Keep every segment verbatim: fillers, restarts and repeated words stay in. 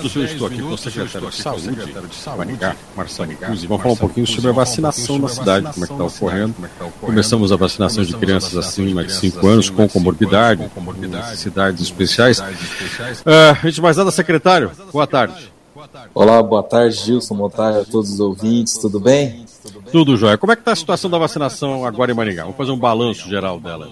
minutos eu estou aqui com o secretário de Saúde, Maringá, Marcelo Cruz, e vamos falar um pouquinho sobre a vacinação na cidade, como é que está ocorrendo. Começamos a vacinação de crianças acima de cinco anos com comorbidade, com necessidades especiais. Uh, antes de mais nada, secretário, boa tarde. Olá, boa tarde, Gilson, boa tarde a todos os ouvintes, tudo bem? Tudo jóia. Como é que está a situação da vacinação agora em Maringá? Vamos fazer um balanço geral dela.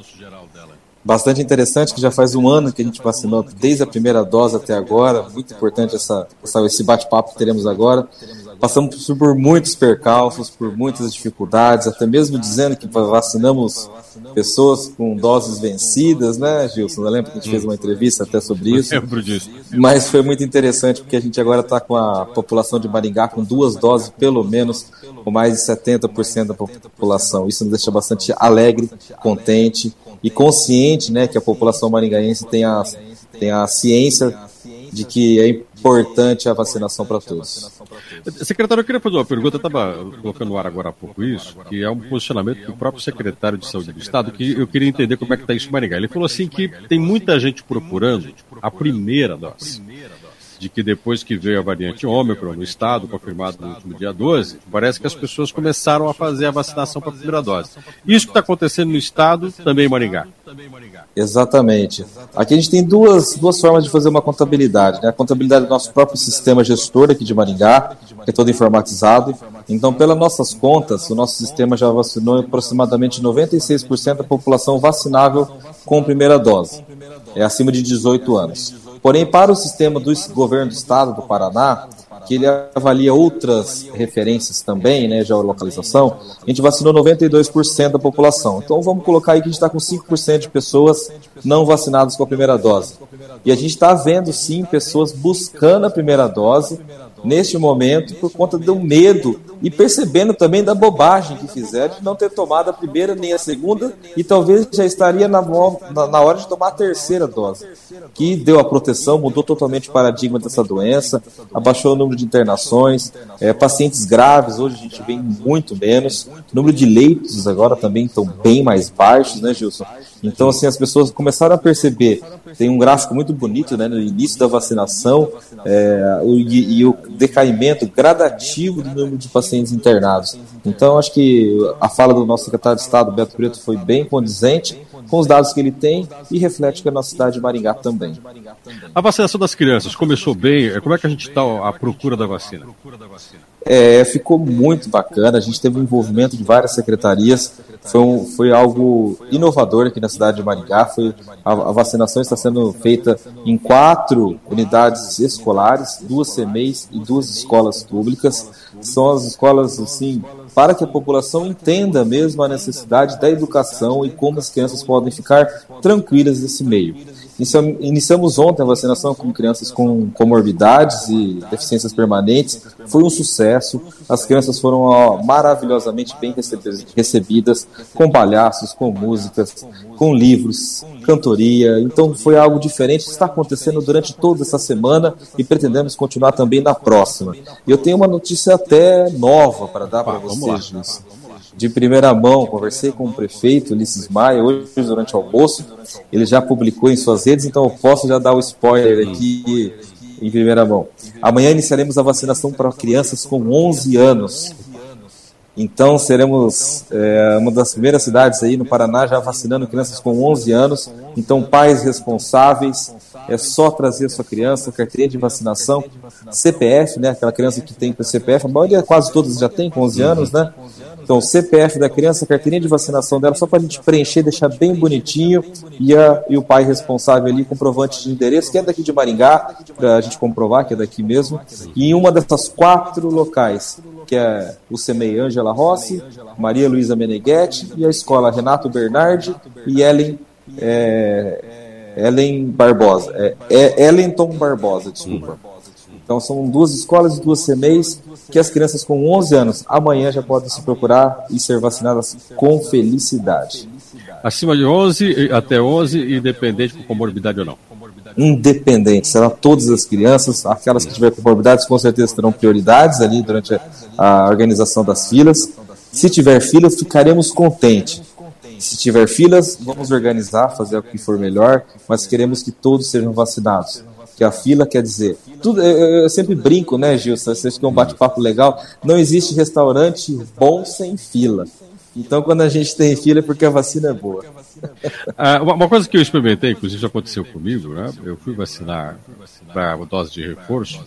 Bastante interessante, que já faz um ano que a gente vacinou desde a primeira dose até agora. Muito importante essa, essa, esse bate-papo que teremos agora. Passamos por muitos percalços, por muitas dificuldades, até mesmo dizendo que vacinamos pessoas com doses vencidas, né, Gilson? Eu lembro que a gente fez uma entrevista até sobre isso. Eu lembro disso. Mas foi muito interessante, porque a gente agora está com a população de Maringá com duas doses, pelo menos, com mais de setenta por cento da população. Isso nos deixa bastante alegre, contente e consciente, né, que a população maringaense tem a, tem a ciência de que é importante a vacinação para todos. Secretário, eu queria fazer uma pergunta, eu estava colocando no ar agora há pouco isso, que é um posicionamento do próprio secretário de Saúde do Estado, que eu queria entender como é que está isso em Maringá. Ele falou assim que tem muita gente procurando a primeira dose, de que depois que veio a variante Ômicron no estado, confirmado no último dia doze, parece que as pessoas começaram a fazer a vacinação para a primeira dose. Isso que está acontecendo no estado, também em Maringá. Exatamente. Aqui a gente tem duas, duas formas de fazer uma contabilidade, né? A contabilidade do nosso próprio sistema gestor aqui de Maringá, que é todo informatizado. Então, pelas nossas contas, o nosso sistema já vacinou aproximadamente noventa e seis por cento da população vacinável com primeira dose, é acima de dezoito anos. Porém, para o sistema do governo do estado do Paraná, que ele avalia outras referências também, né, geolocalização, a gente vacinou noventa e dois por cento da população. Então vamos colocar aí que a gente está com cinco por cento de pessoas não vacinadas com a primeira dose. E a gente está vendo sim pessoas buscando a primeira dose neste momento por conta do medo e percebendo também da bobagem que fizeram de não ter tomado a primeira nem a segunda e talvez já estaria na, na, na hora de tomar a terceira dose, que deu a proteção, mudou totalmente o paradigma dessa doença, abaixou o número de internações, é, pacientes graves, hoje a gente vê muito menos, o número de leitos agora também estão bem mais baixos, né, Gilson? Então, assim, as pessoas começaram a perceber, tem um gráfico muito bonito, né, no início da vacinação, é, o, e, e o decaimento gradativo do número de pacientes internados. Então, acho que a fala do nosso secretário de Estado, Beto Preto, foi bem condizente com os dados que ele tem e reflete que a nossa cidade de Maringá também. A vacinação das crianças começou bem? Como é que a gente está à procura da vacina? É, ficou muito bacana, a gente teve um envolvimento de várias secretarias, foi, um, foi algo inovador aqui na cidade de Maringá, foi, a, a vacinação está sendo feita em quatro unidades escolares, duas C M E Is e duas escolas públicas, são as escolas, assim, para que a população entenda mesmo a necessidade da educação e como as crianças podem ficar tranquilas nesse meio. Iniciamos ontem a vacinação com crianças com comorbidades e deficiências permanentes. Foi um sucesso. As crianças foram ó, maravilhosamente bem recebidas, com palhaços, com músicas, com livros, cantoria. Então foi algo diferente que está acontecendo durante toda essa semana e pretendemos continuar também na próxima. E eu tenho uma notícia até nova para dar para vocês, Gilson. De primeira mão, conversei com o prefeito Ulisses Maia hoje durante o almoço, ele já publicou em suas redes, então eu posso já dar o spoiler aqui em primeira mão. Amanhã iniciaremos a vacinação para crianças com onze anos. Então seremos é, uma das primeiras cidades aí no Paraná já vacinando crianças com onze anos. Então pais responsáveis, é só trazer a sua criança, carteirinha de vacinação, C P F, né, aquela criança que tem C P F, a maioria, quase todas já tem com onze anos, né? Então, C P F da criança, carteirinha de vacinação dela, só para a gente preencher, deixar bem bonitinho, e, a, e o pai responsável ali, comprovante de endereço, que é daqui de Maringá, para a gente comprovar que é daqui mesmo, e em uma dessas quatro locais, que é o C M E I Ângela Rossi, Maria Luísa Meneghetti, e a escola Renato Bernardi e Ellen, é, Ellen Barbosa, é, é Ellenton Barbosa, desculpa. Então são duas escolas e duas C M E Is que as crianças com onze anos amanhã já podem se procurar e ser vacinadas com felicidade. Acima de onze, até onze, independente de comorbidade ou não? Independente, serão todas as crianças, aquelas que tiverem comorbidades com certeza terão prioridades ali durante a, a organização das filas. Se tiver filas, ficaremos contentes. Se tiver filas, vamos organizar, fazer o que for melhor, mas queremos que todos sejam vacinados. que a fila quer dizer... Tudo, eu, eu sempre brinco, né, Gilson? Vocês que é um bate-papo legal. Não existe restaurante bom sem fila. Então, quando a gente tem fila é porque a vacina é boa. Ah, uma coisa que eu experimentei, inclusive já aconteceu comigo, né? Eu fui vacinar para a dose de reforço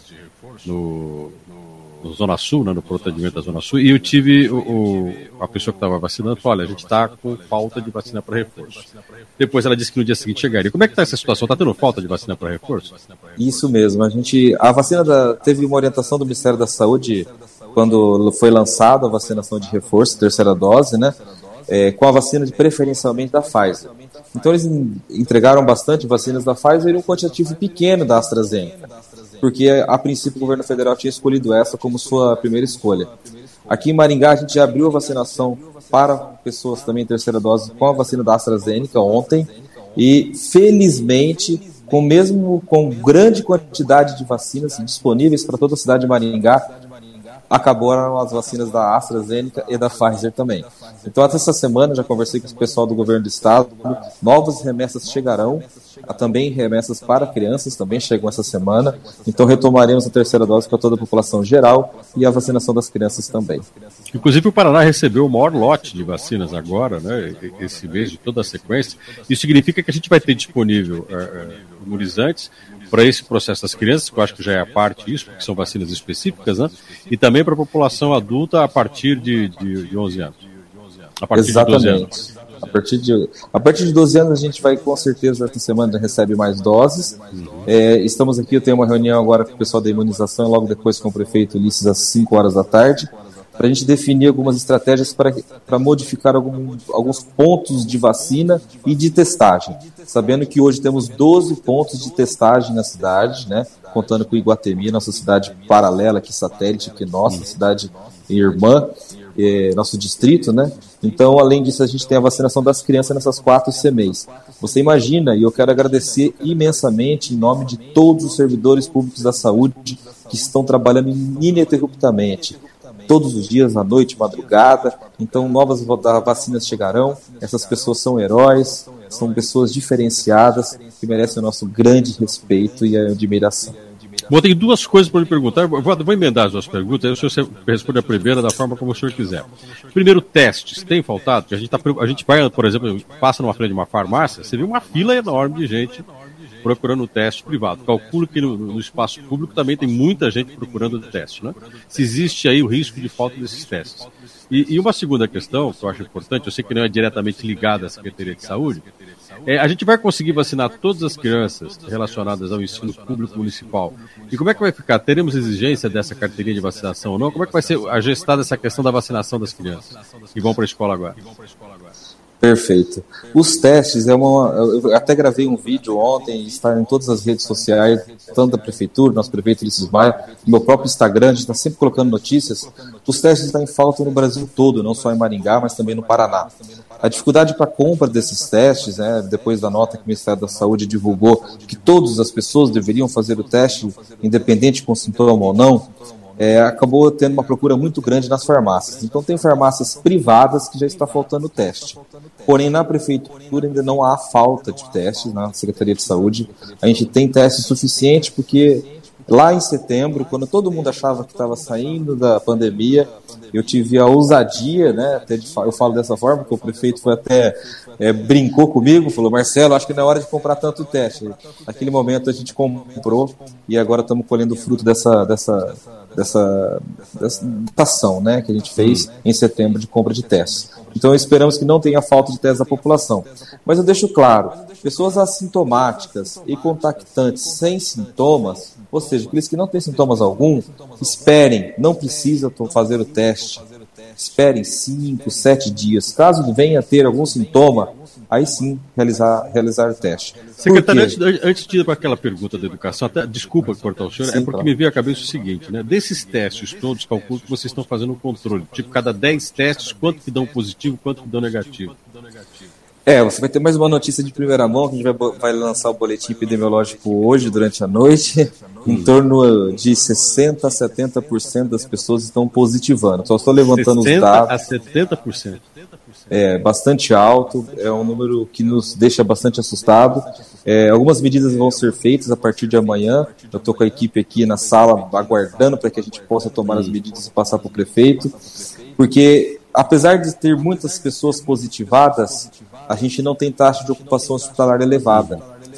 no, no Zona Sul, né, no pronto atendimento da Zona Sul, e eu tive o, o, a pessoa que estava vacinando falou, olha, a gente está com falta de vacina para reforço. Depois ela disse que no dia seguinte chegaria. Como é que está essa situação? Está tendo falta de vacina para reforço? Isso mesmo. A gente, a vacina da, teve uma orientação do Ministério da Saúde quando foi lançada a vacinação de reforço, terceira dose, né? É, com a vacina de, preferencialmente da Pfizer. Então eles entregaram bastante vacinas da Pfizer e um quantitativo pequeno da AstraZeneca, porque a princípio o governo federal tinha escolhido essa como sua primeira escolha. Aqui em Maringá a gente já abriu a vacinação para pessoas também em terceira dose com a vacina da AstraZeneca ontem e felizmente com mesmo com grande quantidade de vacinas disponíveis para toda a cidade de Maringá, acabaram as vacinas da AstraZeneca e da Pfizer também. Então, até essa semana, já conversei com o pessoal do governo do estado, novas remessas chegarão, também remessas para crianças, também chegam essa semana. Então, retomaremos a terceira dose para toda a população geral e a vacinação das crianças também. Inclusive, o Paraná recebeu o maior lote de vacinas agora, né, esse mês, de toda a sequência. Isso significa que a gente vai ter disponível uh, imunizantes para esse processo das crianças, que eu acho que já é a parte disso, porque são vacinas específicas, né? E também para a população adulta a partir de, de, de onze anos. A partir Exatamente. de doze anos. A partir de, a partir de doze anos a gente vai, com certeza, esta semana já recebe mais doses. Uhum. É, estamos aqui, eu tenho uma reunião agora com o pessoal da imunização, logo depois com o prefeito Ulisses, às cinco horas da tarde, para a gente definir algumas estratégias para modificar algum, alguns pontos de vacina e de testagem. Sabendo que hoje temos doze pontos de testagem na cidade, né? Contando com Iguatemi, nossa cidade paralela, aqui satélite, que nossa cidade irmã, é, nosso distrito, né? Então, além disso, a gente tem a vacinação das crianças nessas quatro C M Es. Você imagina, e eu quero agradecer imensamente em nome de todos os servidores públicos da saúde que estão trabalhando ininterruptamente, todos os dias, à noite, madrugada. Então, novas vacinas chegarão. Essas pessoas são heróis, são pessoas diferenciadas que merecem o nosso grande respeito e admiração. Bom, tem duas coisas para lhe perguntar. Vou, vou emendar as duas perguntas, aí o senhor responde a primeira da forma como o senhor quiser. Primeiro, testes. Tem faltado? A gente, tá, a gente vai, por exemplo, passa numa frente de uma farmácia, você vê uma fila enorme de gente procurando o teste privado. Calculo que no, no espaço público também tem muita gente procurando o teste, né? Se existe aí o risco de falta desses testes. E, e uma segunda questão, que eu acho importante, eu sei que não é diretamente ligada à Secretaria de Saúde, é, a gente vai conseguir vacinar todas as crianças relacionadas ao ensino público municipal. E como é que vai ficar? Teremos exigência dessa carteirinha de vacinação ou não? Como é que vai ser gestada essa questão da vacinação das crianças que vão para a escola agora? Perfeito. Os testes, é uma, eu até gravei um vídeo ontem, está em todas as redes sociais, tanto da Prefeitura, nosso prefeito Ulisses Maia, no meu próprio Instagram, a gente está sempre colocando notícias. Os testes estão em falta no Brasil todo, não só em Maringá, mas também no Paraná. A dificuldade para a compra desses testes, né, depois da nota que o Ministério da Saúde divulgou, que todas as pessoas deveriam fazer o teste, independente com sintoma ou não, É, acabou tendo uma procura muito grande nas farmácias. Então tem farmácias privadas que já está faltando teste. Porém, na Prefeitura ainda não há falta de testes, na Secretaria de Saúde. A gente tem teste suficiente porque lá em setembro, quando todo mundo achava que estava saindo da pandemia, eu tive a ousadia, né, até de, eu falo dessa forma, que o prefeito foi até, é, brincou comigo, falou, Marcelo, acho que não é hora de comprar tanto teste. Naquele momento a gente comprou e agora estamos colhendo o fruto dessa, dessa, dessa, dessa ação, né, que a gente fez em setembro de compra de testes. Então esperamos que não tenha falta de testes da população. Mas eu deixo claro, pessoas assintomáticas e contactantes sem sintomas, ou seja, aqueles que não têm sintomas algum, esperem, não precisa fazer o teste. Esperem cinco, sete dias. Caso venha a ter algum sintoma, aí sim realizar, realizar o teste. Secretário, antes, antes de ir para aquela pergunta da educação, até, desculpa cortar o senhor, sim, é porque claro. Me veio à cabeça o seguinte, né? Desses testes todos, calculo que vocês estão fazendo um controle. Tipo, cada dez testes, quanto que dão positivo, quanto que dão negativo? É, você vai ter mais uma notícia de primeira mão, que a gente vai, vai lançar o boletim epidemiológico hoje, durante a noite. Em torno de sessenta a setenta por cento das pessoas estão positivando. Só estou levantando os dados. sessenta a setenta por cento? é bastante alto, é um número que nos deixa bastante assustado. É, algumas medidas vão ser feitas a partir de amanhã. Eu estou com a equipe aqui na sala aguardando para que a gente possa tomar as medidas e passar para o prefeito, porque apesar de ter muitas pessoas positivadas, a gente não tem taxa de ocupação hospitalar elevada.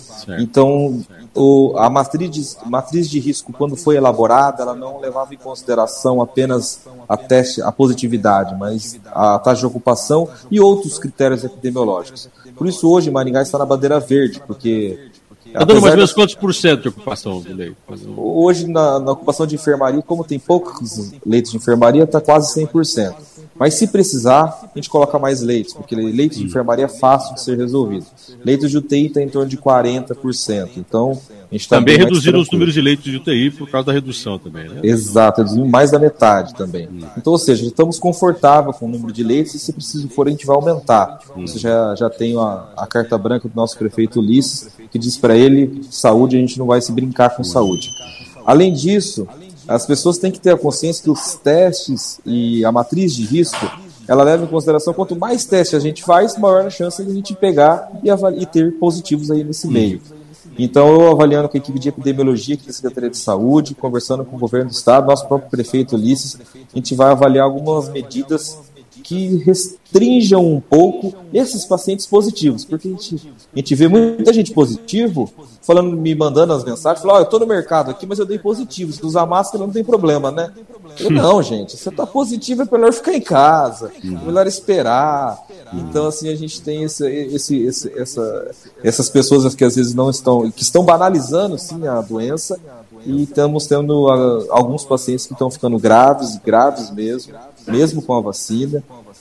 Então, o, a matriz de, matriz de risco, quando foi elaborada, ela não levava em consideração apenas a, teste, a positividade, mas a taxa de ocupação e outros critérios epidemiológicos. Por isso, hoje, Maringá está na bandeira verde, porque... Está dando mais ou menos quantos por cento de ocupação de leito? Hoje, na, na ocupação de enfermaria, como tem poucos leitos de enfermaria, está quase cem por cento. Mas se precisar, a gente coloca mais leitos, porque leitos de enfermaria é fácil de ser resolvido. Leitos de U T I está em torno de quarenta por cento. Então, a gente tá também reduziram os números de leitos de U T I por causa da redução também, né? Exato, reduzindo mais da metade também. Hum. Então, ou seja, estamos confortáveis com o número de leitos e se preciso for, a gente vai aumentar. Hum. Você já, já tem a, a carta branca do nosso prefeito Ulisses, que diz para ele, saúde, a gente não vai se brincar com hum. saúde. Além disso, as pessoas têm que ter a consciência que os testes e a matriz de risco, ela leva em consideração quanto mais testes a gente faz, maior a chance de a gente pegar e, e ter positivos aí nesse meio. Então, eu avaliando com a equipe de epidemiologia aqui da Secretaria de Saúde, conversando com o governo do estado, nosso próprio prefeito Ulisses, a gente vai avaliar algumas medidas que restringam um pouco esses pacientes positivos, porque a gente, a gente vê muita gente positivo falando, me mandando as mensagens, falando, ó, oh, eu tô no mercado aqui, mas eu dei positivo, se usar máscara não tem problema, né? Eu, não, gente, você tá positivo, é melhor ficar em casa, é melhor esperar. Então, assim, a gente tem esse, esse, esse, essa, essas pessoas que às vezes não estão, que estão banalizando, sim, a doença, e estamos tendo uh, alguns pacientes que estão ficando graves, graves mesmo, mesmo com a vacina.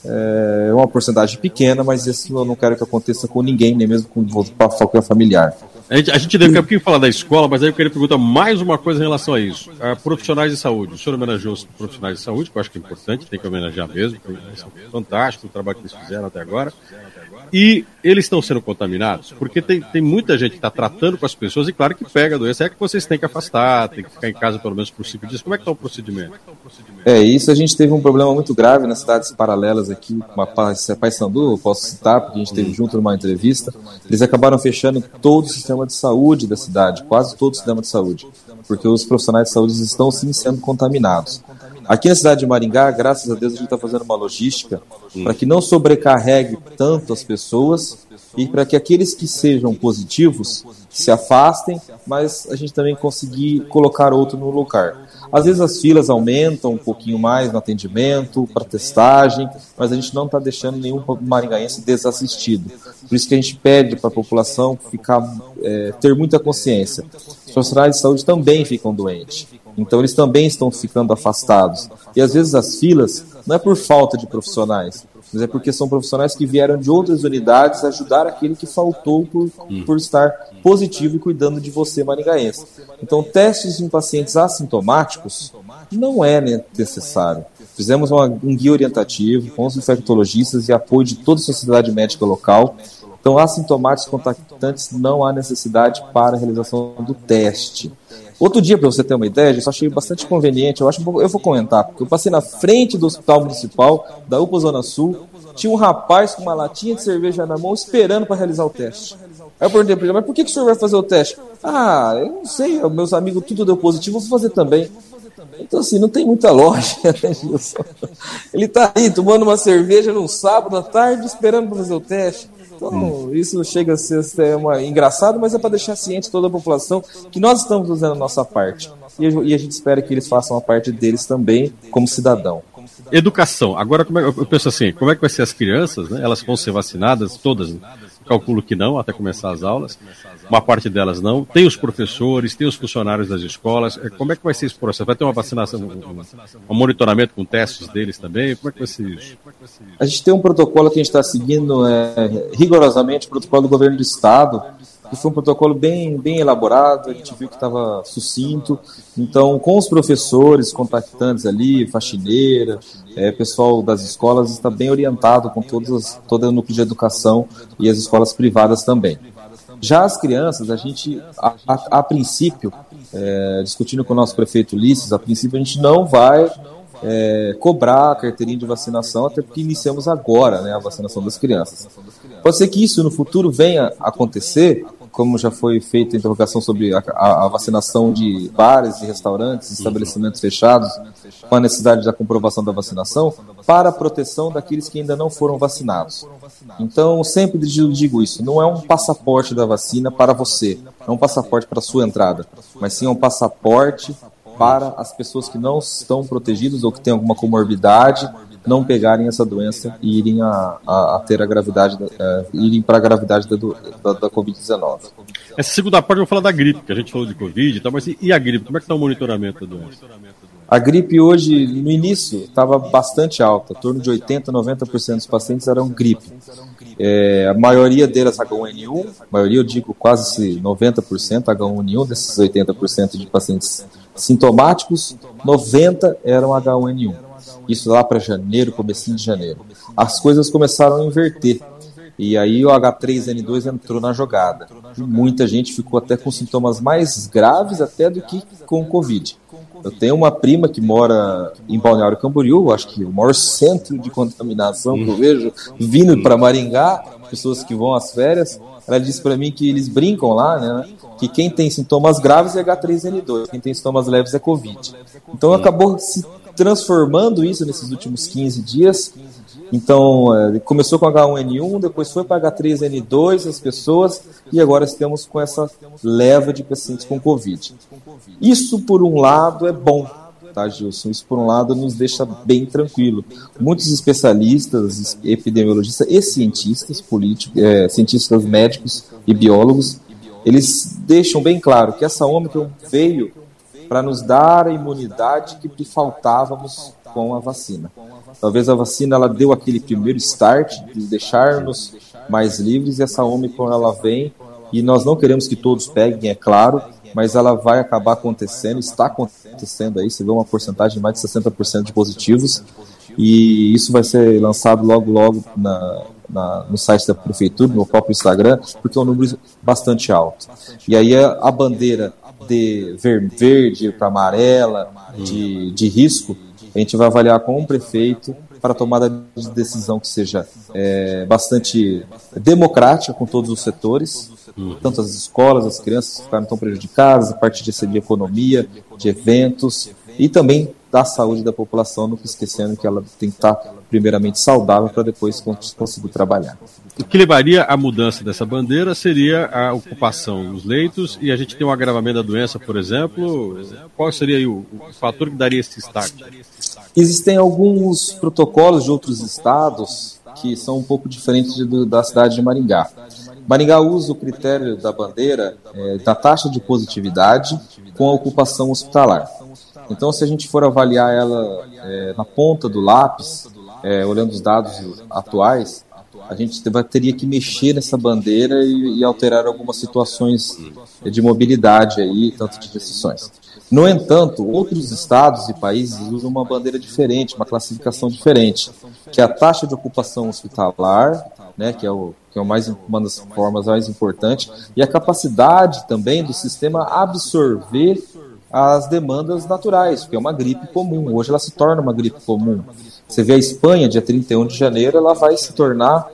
É uma porcentagem pequena, mas isso eu não quero que aconteça com ninguém, nem mesmo com qualquer familiar. A gente, a gente deve daqui a pouquinho falar da escola, mas aí eu queria perguntar mais uma coisa em relação a isso. A profissionais de saúde. O senhor homenageou os profissionais de saúde, que eu acho que é importante, tem que homenagear mesmo. É fantástico o trabalho que eles fizeram até agora. E eles estão sendo contaminados, porque tem, tem muita gente que está tratando com as pessoas e claro que pega a doença, é que vocês têm que afastar, tem que ficar em casa pelo menos por cinco dias. Como é que está o procedimento? É, isso a gente teve um problema muito grave nas cidades paralelas aqui, uma Paysandu, eu posso citar, porque a gente esteve junto numa entrevista, eles acabaram fechando todo o sistema de saúde da cidade, quase todo o sistema de saúde, porque os profissionais de saúde estão sim sendo contaminados. Aqui na cidade de Maringá, graças a Deus, a gente está fazendo uma logística hum. para que não sobrecarregue tanto as pessoas e para que aqueles que sejam positivos se afastem, mas a gente também conseguir colocar outro no lugar. Às vezes as filas aumentam um pouquinho mais no atendimento, para testagem, mas a gente não está deixando nenhum maringaense desassistido. Por isso que a gente pede para a população ficar, é, ter muita consciência. Os profissionais de saúde também ficam doentes. Então eles também estão ficando afastados. E às vezes as filas não é por falta de profissionais, mas é porque são profissionais que vieram de outras unidades ajudar aquele que faltou por, por estar positivo e cuidando de você, maringaense. Então testes em pacientes assintomáticos não é necessário. Fizemos uma, um guia orientativo com os infectologistas e apoio de toda a sociedade médica local. Então assintomáticos contactantes não há necessidade para a realização do teste. Outro dia, para você ter uma ideia, eu só achei bastante conveniente, eu acho eu vou comentar, porque eu passei na frente do Hospital Municipal da U P A Zona Sul, tinha um rapaz com uma latinha de cerveja na mão esperando para realizar o teste. Aí eu perguntei para ele, mas por que, que o senhor vai fazer o teste? Ah, eu não sei, meus amigos tudo deu positivo, eu vou fazer também. Então assim, não tem muita lógica, né, Gilson? Ele tá aí tomando uma cerveja num sábado à tarde esperando para fazer o teste. Então, hum. isso chega a ser uma, engraçado, mas é para deixar ciente toda a população que nós estamos fazendo a nossa parte. E, e a gente espera que eles façam a parte deles também, como cidadão. Educação. Agora, como é, eu penso assim, como é que vai ser as crianças, né? Elas vão ser vacinadas, todas, né? Calculo que não, até começar as aulas. Uma parte delas não. Tem os professores, tem os funcionários das escolas. Como é que vai ser esse processo? Vai ter uma vacinação, um, um monitoramento com testes deles também? Como é que vai ser isso? A gente tem um protocolo que a gente está seguindo é, rigorosamente, o protocolo do governo do estado, que foi um protocolo bem, bem elaborado, a gente viu que estava sucinto. Então, com os professores, contactantes ali, faxineira, é, pessoal das escolas, está bem orientado com todas, todo o núcleo de educação e as escolas privadas também. Já as crianças, a gente, a, a, a princípio, é, discutindo com o nosso prefeito Ulisses, a princípio a gente não vai é, cobrar a carteirinha de vacinação, até porque iniciamos agora, né, a vacinação das crianças. Pode ser que isso no futuro venha a acontecer, como já foi feita a interrogação sobre a, a, a vacinação de bares e restaurantes, estabelecimentos fechados, com a necessidade da comprovação da vacinação, para a proteção daqueles que ainda não foram vacinados. Então, sempre digo isso, não é um passaporte da vacina para você, não é um passaporte para a sua entrada, mas sim é um passaporte para as pessoas que não estão protegidas ou que têm alguma comorbidade, não pegarem essa doença e irem a, a, a ter a gravidade, é, irem para a gravidade da, da, da covid dezenove. Essa segunda parte eu vou falar da gripe, que a gente falou de Covid e tal, mas e, e a gripe? Como é que está o monitoramento da doença? A gripe hoje, no início, estava bastante alta, em torno de oitenta por cento, noventa por cento dos pacientes eram gripe. É, a maioria delas H um N um, a maioria eu digo quase noventa por cento H um N um, desses oitenta por cento de pacientes sintomáticos, noventa por cento eram H um N um. Isso lá para janeiro, comecinho de janeiro. As coisas começaram a inverter. E aí o H três N dois entrou na jogada. E muita gente ficou até com sintomas mais graves até do que com Covid. Eu tenho uma prima que mora em Balneário Camboriú, acho que o maior centro de contaminação que eu vejo, vindo para Maringá, pessoas que vão às férias. Ela disse para mim que eles brincam lá, né, que quem tem sintomas graves é H três N dois, quem tem sintomas leves é Covid. Então acabou se transformando isso nesses últimos quinze dias. Então, é, começou com H um N um, depois foi para H três N dois, as pessoas, e agora estamos com essa leva de pacientes com Covid. Isso, por um lado, é bom, tá, Gilson? Isso, por um lado, nos deixa bem tranquilo. Muitos especialistas, epidemiologistas e cientistas políticos, é, cientistas médicos e biólogos, eles deixam bem claro que essa Ômicron veio para nos dar a imunidade que faltávamos com a vacina. Talvez a vacina ela deu aquele primeiro start de deixar-nos mais livres, e essa Ômicron ela vem, e nós não queremos que todos peguem, é claro, mas ela vai acabar acontecendo, está acontecendo aí, você vê uma porcentagem de mais de sessenta por cento de positivos, e isso vai ser lançado logo logo na, na, no site da prefeitura, no próprio Instagram, porque é um número bastante alto. E aí a, a bandeira de ver, verde para amarela, de, de risco, a gente vai avaliar com o prefeito para a tomada de decisão que seja é, bastante democrática com todos os setores, tanto as escolas, as crianças que ficaram tão prejudicadas, a parte de, de economia, de eventos, e também da saúde da população, não esquecendo que ela tem que estar primeiramente saudável para depois conseguir trabalhar. O que levaria à mudança dessa bandeira seria a ocupação dos leitos, e a gente tem um agravamento da doença, por exemplo. Qual seria aí o, o fator que daria esse start? Existem alguns protocolos de outros estados que são um pouco diferentes de, da cidade de Maringá. Maringá usa o critério da bandeira é, da taxa de positividade com a ocupação hospitalar. Então, se a gente for avaliar ela é, na ponta do lápis, é, olhando os dados atuais, a gente teria que mexer nessa bandeira e, e alterar algumas situações de mobilidade aí, tanto de restrições. No entanto, outros estados e países usam uma bandeira diferente, uma classificação diferente, que é a taxa de ocupação hospitalar, né, que é, o, que é o mais, uma das formas mais importantes, e a capacidade também do sistema absorver as demandas naturais, porque é uma gripe comum. Hoje ela se torna uma gripe comum. Você vê a Espanha, dia trinta e um de janeiro, ela vai se tornar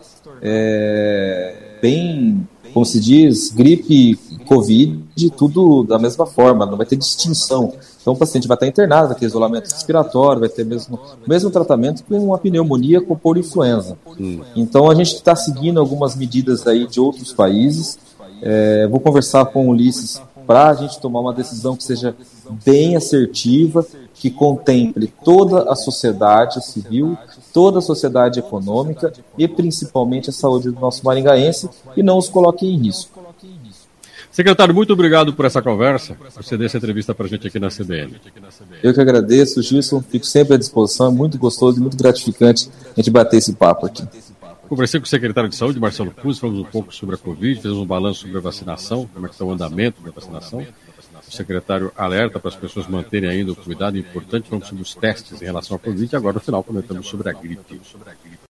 é, bem, como se diz, gripe, Covid, tudo da mesma forma, não vai ter distinção. Então o paciente vai estar internado, vai ter isolamento respiratório, vai ter mesmo mesmo tratamento com uma pneumonia com por influenza. Hum. Então a gente está seguindo algumas medidas aí de outros países. É, vou conversar com o Ulisses para a gente tomar uma decisão que seja bem assertiva, que contemple toda a sociedade civil, toda a sociedade econômica e principalmente a saúde do nosso maringaense, e não os coloque em risco. Secretário, muito obrigado por essa conversa, por ceder essa entrevista para a gente aqui na C B N. Eu que agradeço, Gilson, fico sempre à disposição, é muito gostoso e muito gratificante a gente bater esse papo aqui. Conversei com o secretário de Saúde, Marcelo Cruz, falamos um pouco sobre a Covid, fizemos um balanço sobre a vacinação, como é que está o andamento da vacinação. O secretário alerta para as pessoas manterem ainda o cuidado importante, falamos sobre os testes em relação à Covid, e agora no final comentamos sobre a gripe.